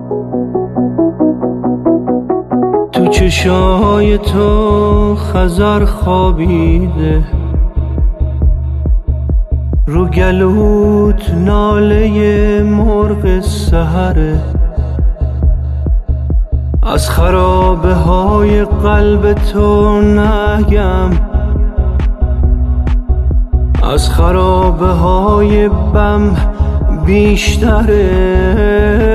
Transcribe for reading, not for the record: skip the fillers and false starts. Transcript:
تو چشای تو خضر خوابیده، رو گلوت ناله مرغ سحره. از خرابه های قلب تو نگم، از خرابه های بم بیشتره.